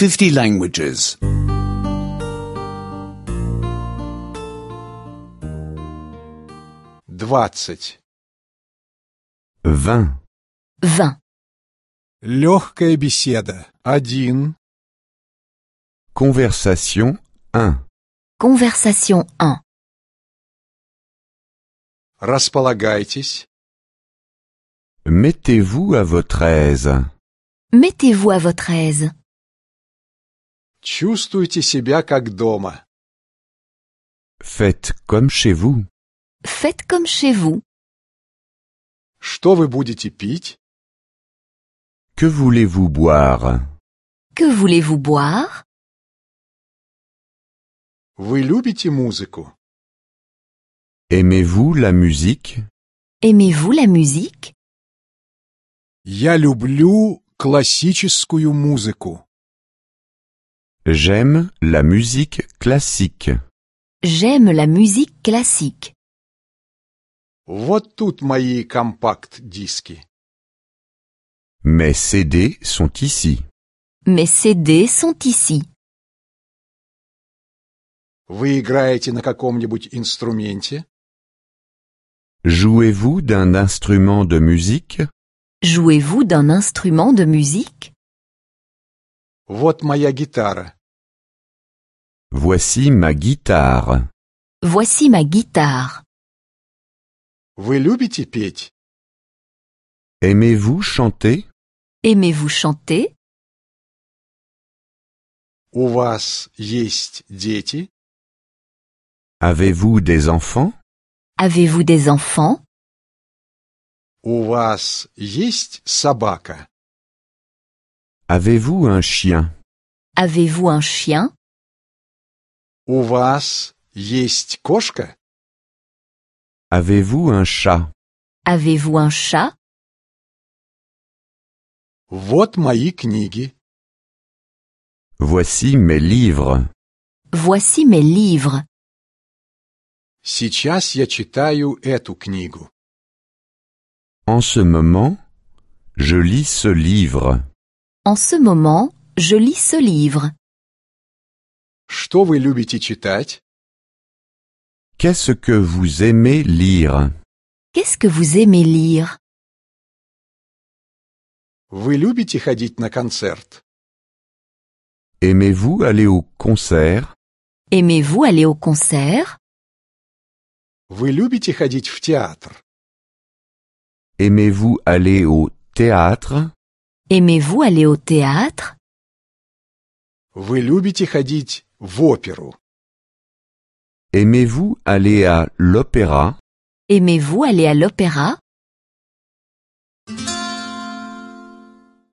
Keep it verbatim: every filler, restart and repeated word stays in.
fifty languages. Двадцать. Vingt. vingt. Легкая беседа. Один. Conversation un. Conversation un. Располагайтесь. Mettez-vous à votre aise. Mettez-vous à votre aise. Чувствуйте себя как дома. Faites comme chez vous. Faites comme chez vous. Что вы будете пить? Que voulez-vous boire? Que voulez-vous boire? Вы любите музыку? Aimez-vous la musique? Aimez-vous la musique? Я люблю классическую музыку. J'aime la musique classique. J'aime la musique classique. Вот тут мои компакт-диски. Mes C D sont ici. Mes C D sont ici. Вы играете на каком-нибудь инструменте? Jouez-vous d'un instrument de musique? Jouez-vous d'un instrument de musique? Вот моя гитара. Voici ma guitare. Voici ma guitare. Вы любите петь? Aimez-vous chanter? Aimez-vous chanter? У вас есть дети? Avez-vous des enfants? Avez-vous des enfants? У вас есть собака? Avez-vous un chien? Avez-vous un chien? У вас есть кошка? Avez-vous un chat? Avez-vous un chat? Вот мои книги. Voici mes livres. Voici mes livres. Сейчас я читаю эту книгу. En ce moment, je lis ce livre. En ce moment, je lis ce livre. Что вы любите читать? Qu'est-ce que vous aimez lire? Qu'est-ce que vous aimez lire? Вы любите ходить на концерт? Aimez-vous aller au concert? Aimez-vous aller au concert? Вы любите ходить в театр? Aimez-vous aller au théâtre? Aimez-vous aller au théâtre? Вы любите ходить в оперу? Aimez-vous aller à l'opéra? Aimez-vous aller à l'opéra?